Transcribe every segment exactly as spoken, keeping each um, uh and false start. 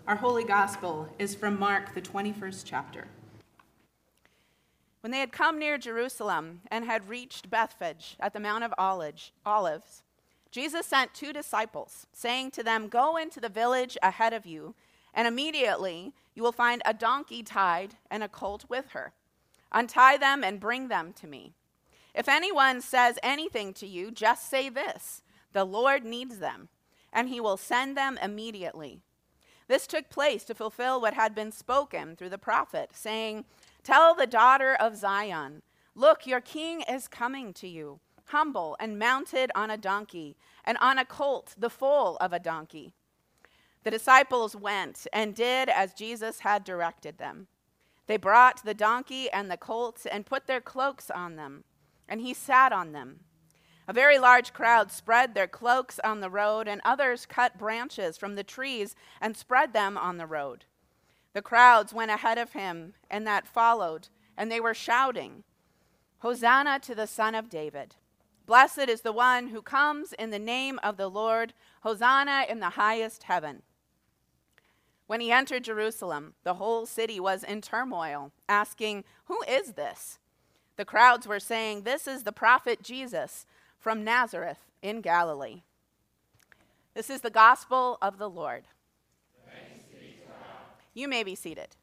Our Holy Gospel is from Mark, the twenty-first chapter. When they had come near Jerusalem and had reached Bethphage at the Mount of Olives, Jesus sent two disciples, saying to them, "Go into the village ahead of you, and immediately you will find a donkey tied and a colt with her. Untie them and bring them to me. If anyone says anything to you, just say this: 'The Lord needs them,' and he will send them immediately." This took place to fulfill what had been spoken through the prophet, saying, "Tell the daughter of Zion, look, your king is coming to you, humble and mounted on a donkey, and on a colt, the foal of a donkey." The disciples went and did as Jesus had directed them. They brought the donkey and the colt and put their cloaks on them, and he sat on them. A very large crowd spread their cloaks on the road, and others cut branches from the trees and spread them on the road. The crowds went ahead of him, and that followed, and they were shouting, "Hosanna to the Son of David. Blessed is the one who comes in the name of the Lord. Hosanna in the highest heaven." When he entered Jerusalem, the whole city was in turmoil, asking, "Who is this?" The crowds were saying, "This is the prophet Jesus from Nazareth in Galilee." This is the gospel of the Lord. Thanks be to God. You may be seated.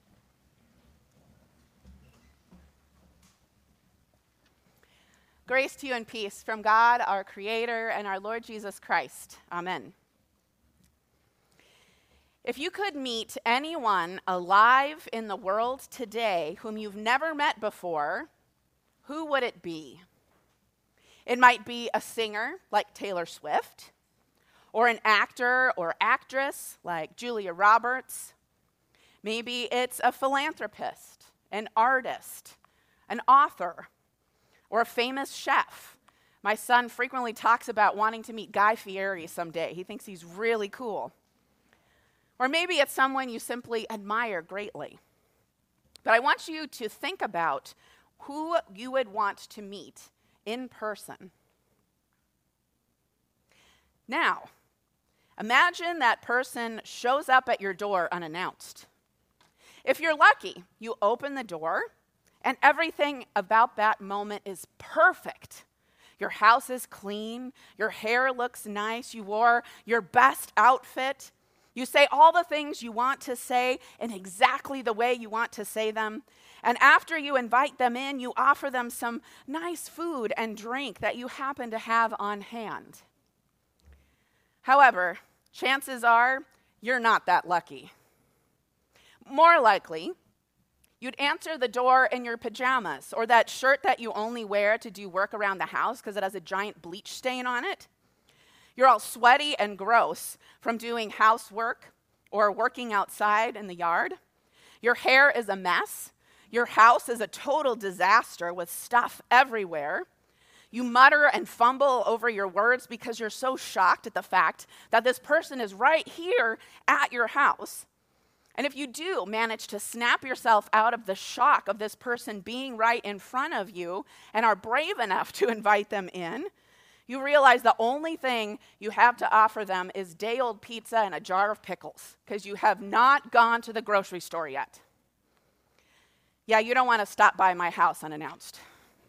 Grace to you and peace from God, our Creator, and our Lord Jesus Christ. Amen. If you could meet anyone alive in the world today whom you've never met before, who would it be? It might be a singer like Taylor Swift, or an actor or actress like Julia Roberts. Maybe it's a philanthropist, an artist, an author, or a famous chef. My son frequently talks about wanting to meet Guy Fieri someday. He thinks he's really cool. Or maybe it's someone you simply admire greatly. But I want you to think about who you would want to meet in person. Now, imagine that person shows up at your door unannounced. If you're lucky, you open the door, and everything about that moment is perfect. Your house is clean, your hair looks nice, you wore your best outfit. You say all the things you want to say in exactly the way you want to say them. And after you invite them in, you offer them some nice food and drink that you happen to have on hand. However, chances are you're not that lucky. More likely, you'd answer the door in your pajamas, or that shirt that you only wear to do work around the house because it has a giant bleach stain on it. You're all sweaty and gross from doing housework or working outside in the yard. Your hair is a mess. Your house is a total disaster with stuff everywhere. You mutter and fumble over your words because you're so shocked at the fact that this person is right here at your house. And if you do manage to snap yourself out of the shock of this person being right in front of you and are brave enough to invite them in, you realize the only thing you have to offer them is day-old pizza and a jar of pickles because you have not gone to the grocery store yet. Yeah, you don't want to stop by my house unannounced.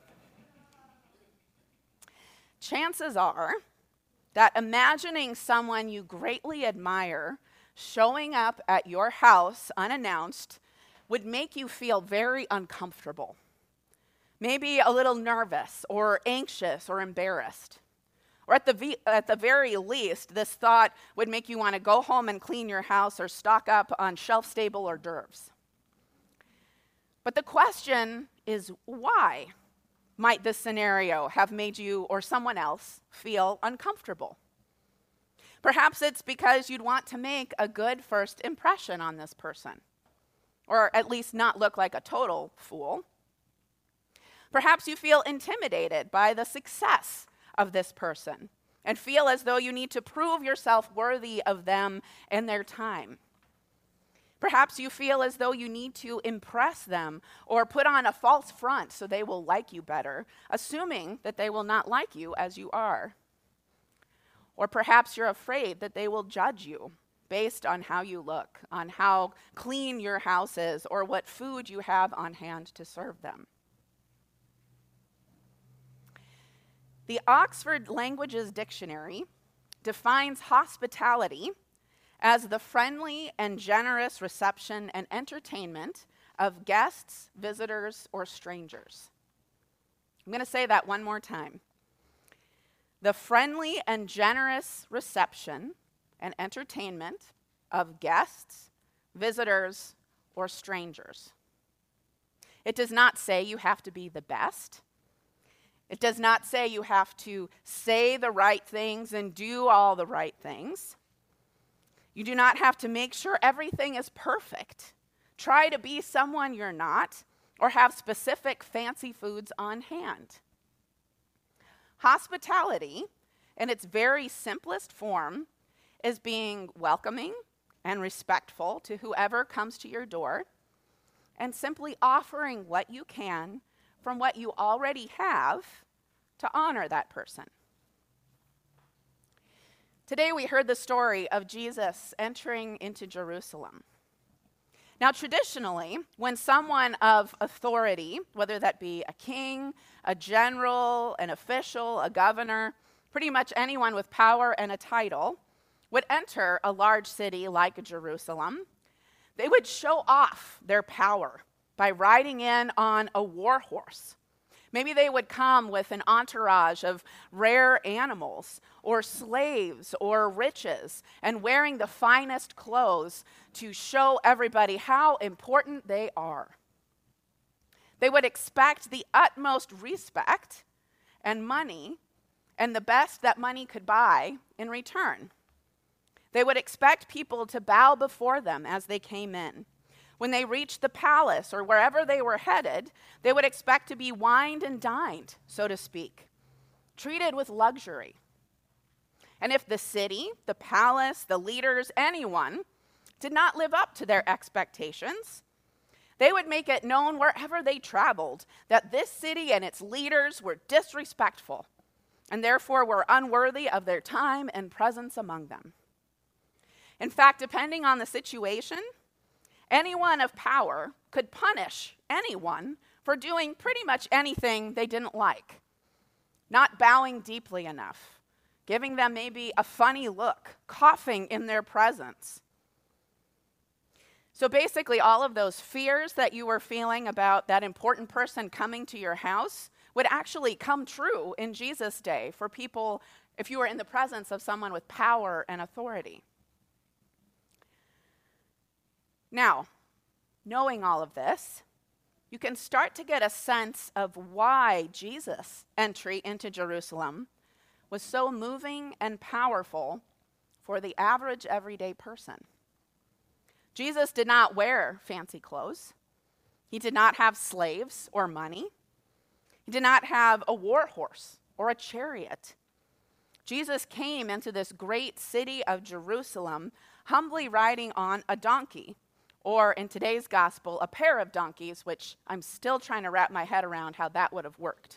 Chances are that imagining someone you greatly admire showing up at your house unannounced would make you feel very uncomfortable. Maybe a little nervous or anxious or embarrassed. Or at the, v- at the very least, this thought would make you want to go home and clean your house or stock up on shelf-stable hors d'oeuvres. But the question is, why might this scenario have made you or someone else feel uncomfortable? Perhaps it's because you'd want to make a good first impression on this person, or at least not look like a total fool. Perhaps you feel intimidated by the success of this person and feel as though you need to prove yourself worthy of them and their time. Perhaps you feel as though you need to impress them or put on a false front so they will like you better, assuming that they will not like you as you are. Or perhaps you're afraid that they will judge you based on how you look, on how clean your house is, or what food you have on hand to serve them. The Oxford Languages Dictionary defines hospitality as the friendly and generous reception and entertainment of guests, visitors, or strangers. I'm going to say that one more time. The friendly and generous reception and entertainment of guests, visitors, or strangers. It does not say you have to be the best. It does not say you have to say the right things and do all the right things. You do not have to make sure everything is perfect. Try to be someone you're not, or have specific fancy foods on hand. Hospitality, in its very simplest form, is being welcoming and respectful to whoever comes to your door, and simply offering what you can from what you already have to honor that person. Today we heard the story of Jesus entering into Jerusalem. Now, traditionally, when someone of authority, whether that be a king, a general, an official, a governor, pretty much anyone with power and a title, would enter a large city like Jerusalem, they would show off their power by riding in on a war horse. Maybe they would come with an entourage of rare animals or slaves or riches and wearing the finest clothes to show everybody how important they are. They would expect the utmost respect and money and the best that money could buy in return. They would expect people to bow before them as they came in. When they reached the palace or wherever they were headed, they would expect to be wined and dined, so to speak, treated with luxury. And if the city, the palace, the leaders, anyone did not live up to their expectations, they would make it known wherever they traveled that this city and its leaders were disrespectful and therefore were unworthy of their time and presence among them. In fact, depending on the situation, anyone of power could punish anyone for doing pretty much anything they didn't like. Not bowing deeply enough, giving them maybe a funny look, coughing in their presence. So basically, all of those fears that you were feeling about that important person coming to your house would actually come true in Jesus' day for people if you were in the presence of someone with power and authority. Now, knowing all of this, you can start to get a sense of why Jesus' entry into Jerusalem was so moving and powerful for the average everyday person. Jesus did not wear fancy clothes. He did not have slaves or money. He did not have a war horse or a chariot. Jesus came into this great city of Jerusalem humbly riding on a donkey, or in today's gospel, a pair of donkeys, which I'm still trying to wrap my head around how that would have worked.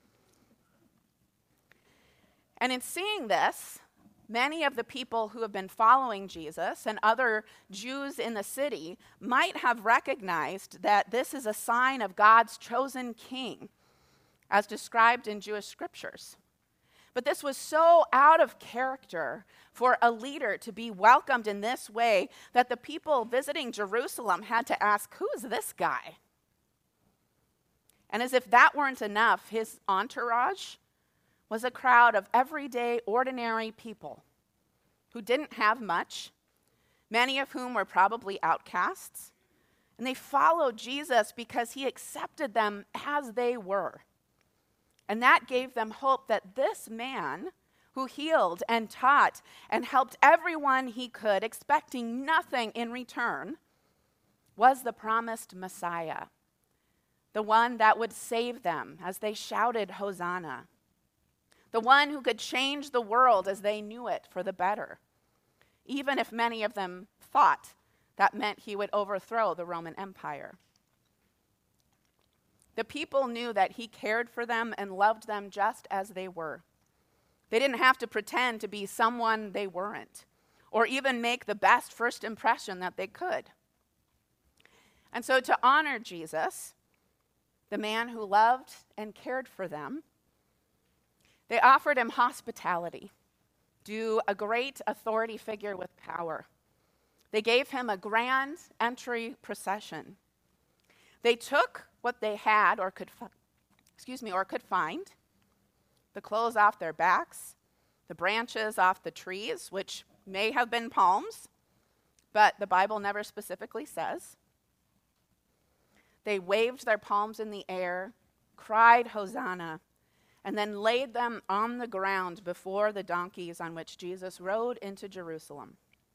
And in seeing this, many of the people who have been following Jesus and other Jews in the city might have recognized that this is a sign of God's chosen king, as described in Jewish scriptures. But this was so out of character for a leader to be welcomed in this way that the people visiting Jerusalem had to ask, who is this guy? And as if that weren't enough, his entourage was a crowd of everyday, ordinary people who didn't have much, many of whom were probably outcasts, and they followed Jesus because he accepted them as they were. And that gave them hope that this man who healed and taught and helped everyone he could, expecting nothing in return, was the promised Messiah, the one that would save them as they shouted, Hosanna, the one who could change the world as they knew it for the better, even if many of them thought that meant he would overthrow the Roman Empire. The people knew that he cared for them and loved them just as they were. They didn't have to pretend to be someone they weren't, or even make the best first impression that they could. And so to honor Jesus, the man who loved and cared for them, they offered him hospitality, due a great authority figure with power. They gave him a grand entry procession. They took what they had or could, fi- excuse me, or could find, the clothes off their backs, the branches off the trees, which may have been palms, but the Bible never specifically says. They waved their palms in the air, cried Hosanna, and then laid them on the ground before the donkeys on which Jesus rode into Jerusalem.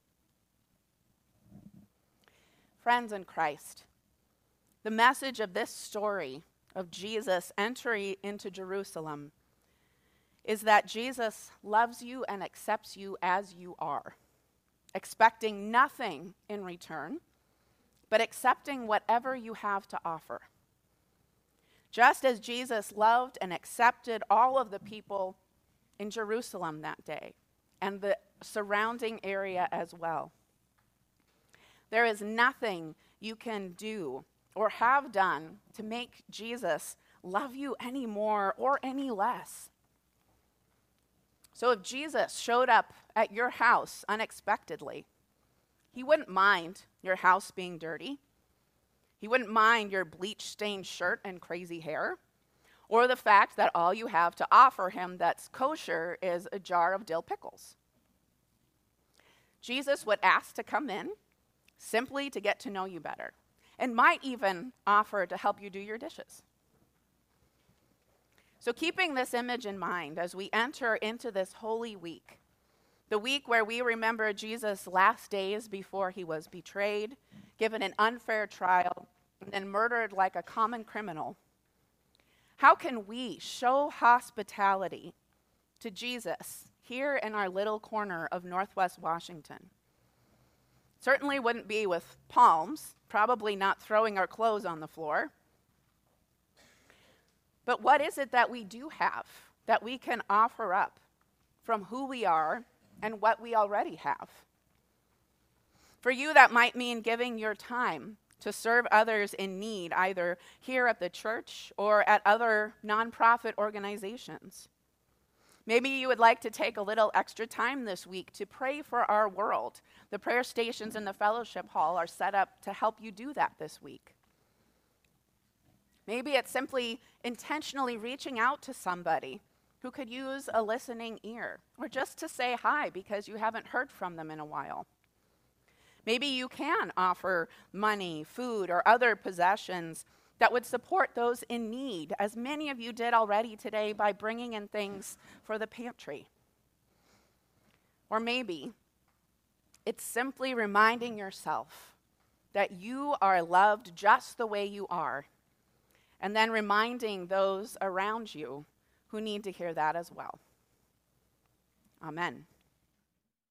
Friends in Christ, the message of this story of Jesus entering into Jerusalem is that Jesus loves you and accepts you as you are, expecting nothing in return, but accepting whatever you have to offer. Just as Jesus loved and accepted all of the people in Jerusalem that day and the surrounding area as well. There is nothing you can do or have done to make Jesus love you any more or any less. So if Jesus showed up at your house unexpectedly, he wouldn't mind your house being dirty. He wouldn't mind your bleach-stained shirt and crazy hair, or the fact that all you have to offer him that's kosher is a jar of dill pickles. Jesus would ask to come in simply to get to know you better, and might even offer to help you do your dishes. So keeping this image in mind as we enter into this holy week, the week where we remember Jesus' last days before he was betrayed, given an unfair trial, and then murdered like a common criminal, how can we show hospitality to Jesus here in our little corner of Northwest Washington? Certainly wouldn't be with palms, probably not throwing our clothes on the floor. But what is it that we do have that we can offer up from who we are and what we already have? For you, that might mean giving your time to serve others in need, either here at the church or at other nonprofit organizations. Maybe you would like to take a little extra time this week to pray for our world. The prayer stations in the fellowship hall are set up to help you do that this week. Maybe it's simply intentionally reaching out to somebody who could use a listening ear, or just to say hi because you haven't heard from them in a while. Maybe you can offer money, food, or other possessions that would support those in need, as many of you did already today by bringing in things for the pantry. Or maybe it's simply reminding yourself that you are loved just the way you are, and then reminding those around you who need to hear that as well. Amen.